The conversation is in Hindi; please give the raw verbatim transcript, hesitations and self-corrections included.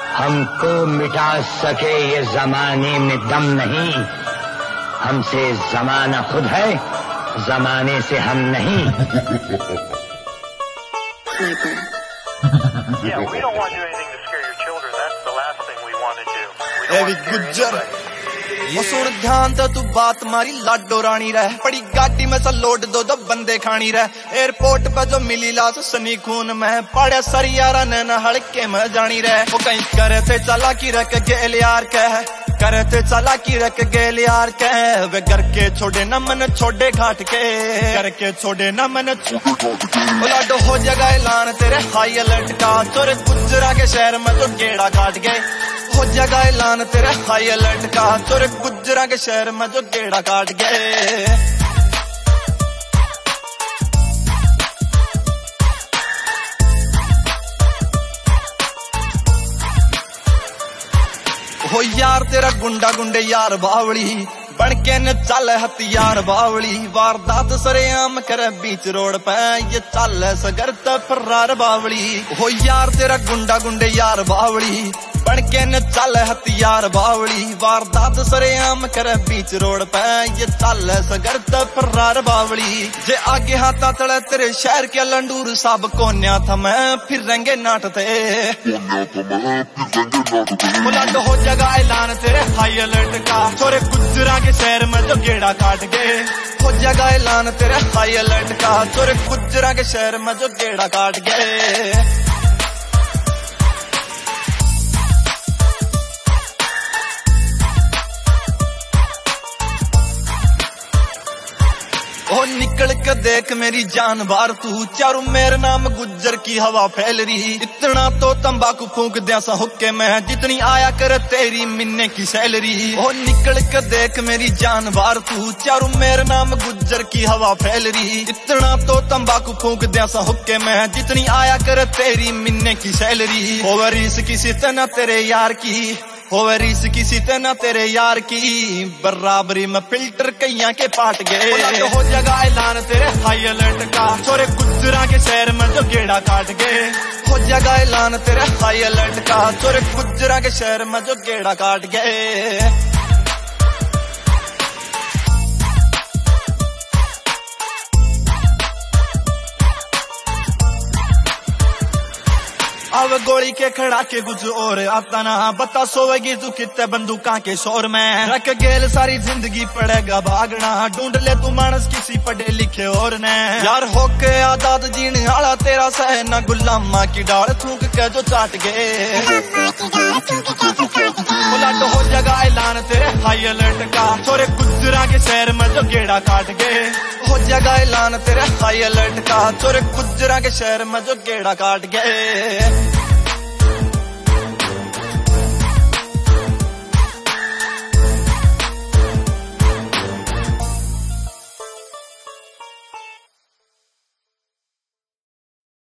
हमको मिटा सके ये जमाने में दम नहीं, हमसे जमाना खुद है, जमाने से हम नहीं। Yeah, we don't want to do anything to scare your children. That's the last thing we want to do. We don't want to scare anybody. वो सुन ध्यान तो तू बात मारी लाडो रानी रह, पड़ी गाड़ी में सा लोड दो दो बंदे खानी रह। एयरपोर्ट पे जो मिली लाश सनी खून में, पड़े सरियारा ने न हड़के में जानी रह। वो कहीं करे थे चालाकी रख गेल यार कह, करे थे चालाकी रख गेल यार कह। वे घर के छोड़े न मन छोड़े घाट के, करके छोड़े न मन लाडो हो जगह ऐलान तेरे हाई अलर्ट का, तोरे गुजरा के शहर में तो गेड़ा काट गए। हो जगह ऐलान तेरे हाई अलर्ट का, तोरे गुजरा के शहर में जो गेड़ा काट गए। हो यार तेरा गुंडा गुंडे यार बावली, बनके न चल हथियार बावली। वारदात सरेआम करे बीच रोड पे, ये चल सगर तो फरार बावली। हो यार तेरा गुंडा गुंडे यार बावली, बनके न चल हथियार बावली। वारदात सरेआम करे बीच रोड पे, ये चल सगर तो फरार बावली। जे आगे हाथा तले तेरे शहर के लंडूर सब कोन्या था मैं, फिर रंगे नाट थे बुलंद हो जगह ऐलान तेरे हाई अलर्ट का, छोरे गुजरा के शहर में जो गेड़ा काट गए। हो जगह ऐलान तेरे हाई अलर्ट का, छोरे गुजरा के शहर में जो गेड़ा काट गए। ओ निकल के देख मेरी जान बार तू, चारू मेरे नाम गुज्जर की हवा फैल रही। इतना तो तंबाकू फूंक दिया सा हुक्के में, जितनी आया कर तेरी मिन्ने की सैलरी। ओ निकल के देख मेरी जान बार तू, चारू मेरे नाम गुज्जर की हवा फैल रही। इतना तो तंबाकू फूंक दिया सा हुक्के में, जितनी आया कर तेरी मिन्ने की सैलरी। ओवर इस किसी तना तेरे यार की, होवे रीस किसी तना तेरे यार की, बराबरी में फिल्टर कैया के पाट गए। हो जगह ऐलान तेरे हाई अलर्ट का, छोरे गुजरा के शहर में जो गेड़ा काट गए। हो जगह ऐलान तेरे हाई अलर्ट का, छोरे गुजरा के शहर में जो गेड़ा काट गए। अब गोली के खड़ा के कुछ और आता ना, बता सोवेगी तू कितने बंदूका के शोर में। रख गेल सारी जिंदगी पड़ेगा भागना, ढूंढ ले तू मानस किसी पढ़े लिखे और ने। यार होके आजाद जीने आला तेरा सह न, गुलामा की डाल थूक के जो चाट गए। बुलंद हो जगह ऐलान तेरे हाई अलर्ट का, छोरे गुजरा के शहर में जो गेड़ा काट गए। हो जगह ऐलान तेरे हाई अलर्ट का, छोरे गुजरा के शहर में जो गेड़ा काट गए।